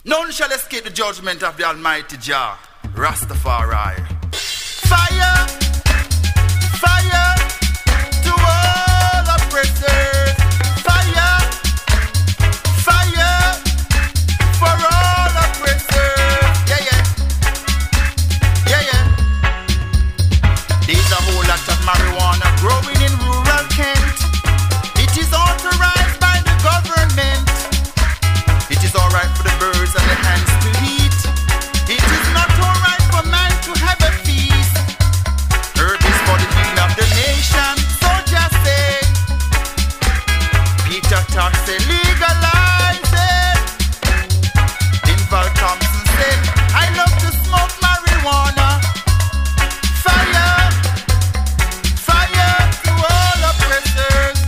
None shall escape the judgment of the Almighty Jah, Rastafari. Fire, fire to all oppressors. Fire, fire for all oppressors. Yeah, yeah. Yeah, yeah. There's a whole lot of marijuana growing in rural Kent. It is authorized by the government. It is alright for the birds and the hands to eat. It is not alright for man to have a feast. Herb is for the healing of the nation. So just say, Peter Tosh say legalize it. Linval Thompson said, I love to smoke marijuana. Fire, fire to all oppressors.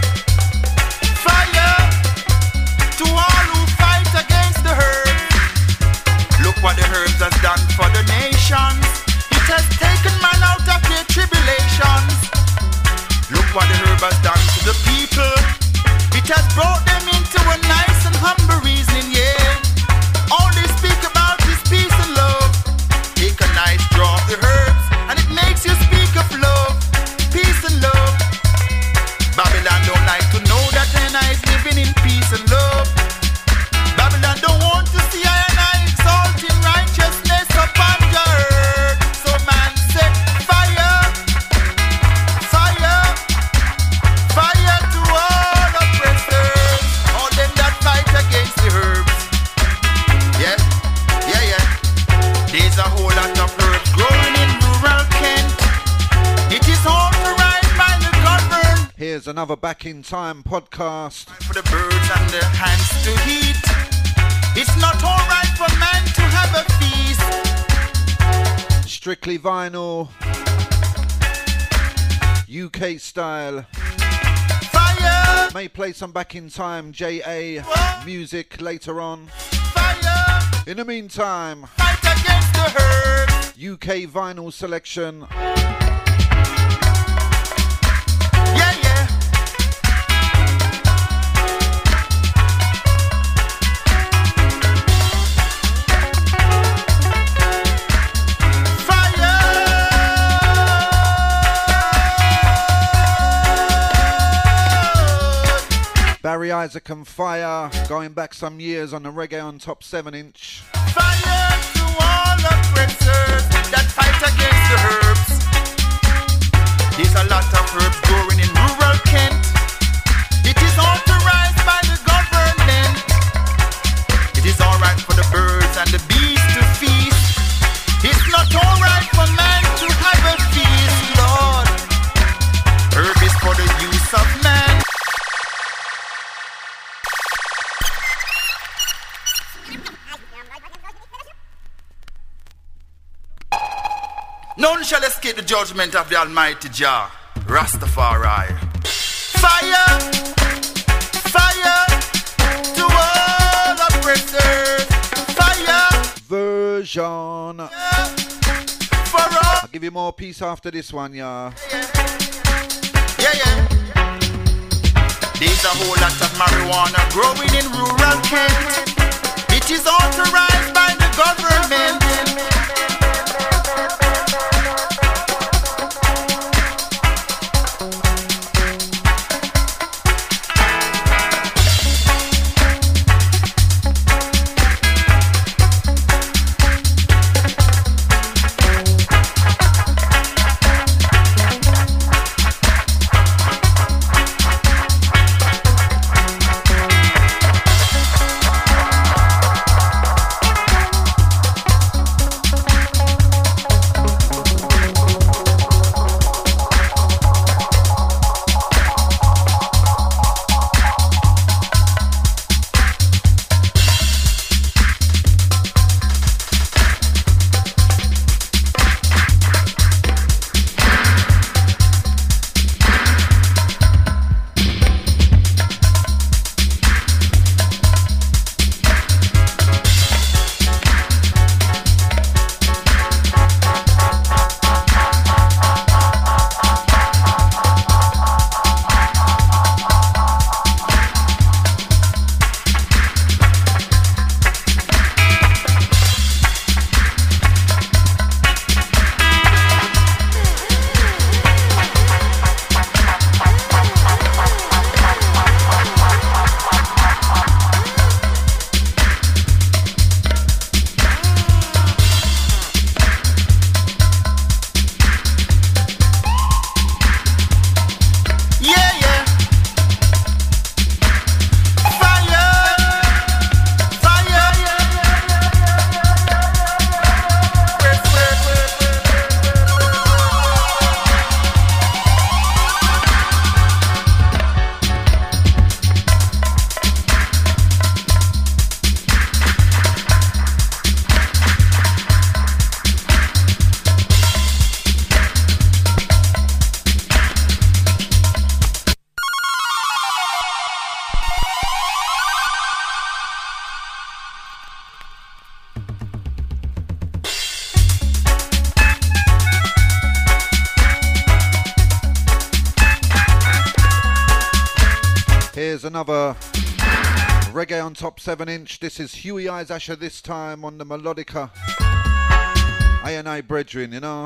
Fire to all who fight against the herbs. Look what the herbs has done for the nations. It has taken man out of their tribulations. Look what the herb has done to the people. It has brought them into a nice and humble reasoning, yeah. All they speak about is peace and love. Take a nice draw of the herbs and it makes you speak of love, peace and love. Babylon don't like to know that I is living in peace and love. Babylon don't want to see I and I exalting righteousness upon the earth. So man say fire, fire, fire to all oppressors, all them that fight against the herbs. Yeah, yeah, yeah. There's a whole lot of herbs growing in rural Kent. It is authorized by the government. Here's another Back in Time podcast. For the birds and the hands to eat. It's not alright for man to have a feast. Strictly vinyl, UK style. Fire, May play some Back in Time JA music later on. fire, In the meantime, fight against the herbs. UK vinyl selection. Yeah, yeah. Barry Isaac and Fire, going back some years on the Reggae on Top 7-inch. Fire to all oppressors that fight against the herbs. There's a lot of herbs growing in rural Kent. It is authorized by the government. It is alright for the birds and the bees to feast. It's not alright for man to have a feast, Lord. Herb is for the use of man. None shall escape the judgment of the Almighty Jah, Rastafari. Fire, fire to all oppressors. Fire, Version. for all. I'll give you more peace after this one, yeah. Yeah, yeah. There's a whole lot of marijuana growing in rural Kent. It is authorized by the government. Here's another reggae on top 7-inch. This is Huey Eyes Asher, this time on the melodica. A&A Brethren, you know.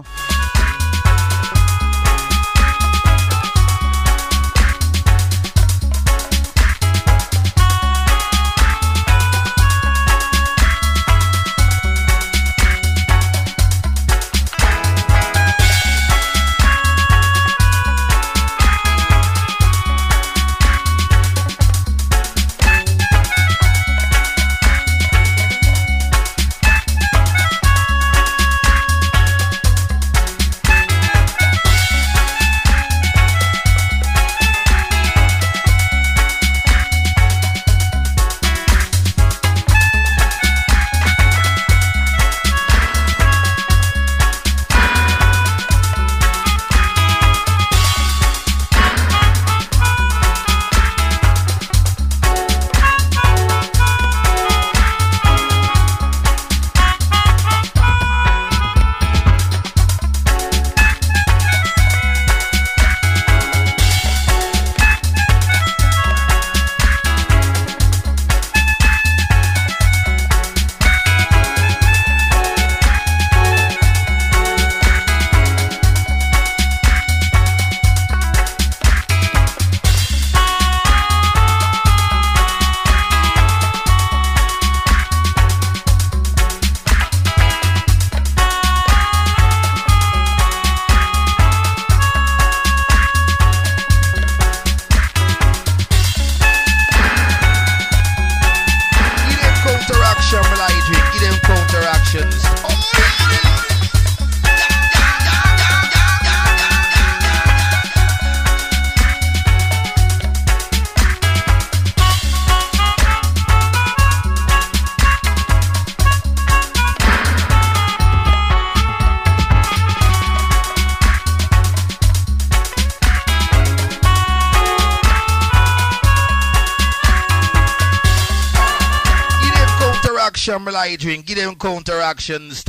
Drink, give them counteractions.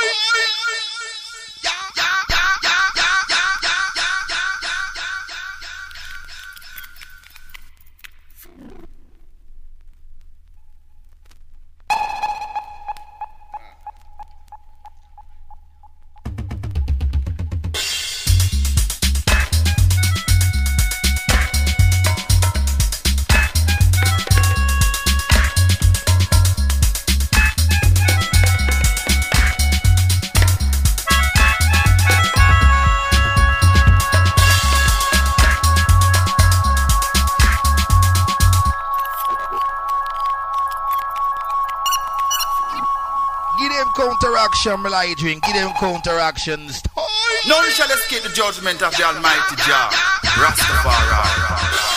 Drink, give them counteractions. None shall escape the judgment of the Almighty Jah, Rastafari.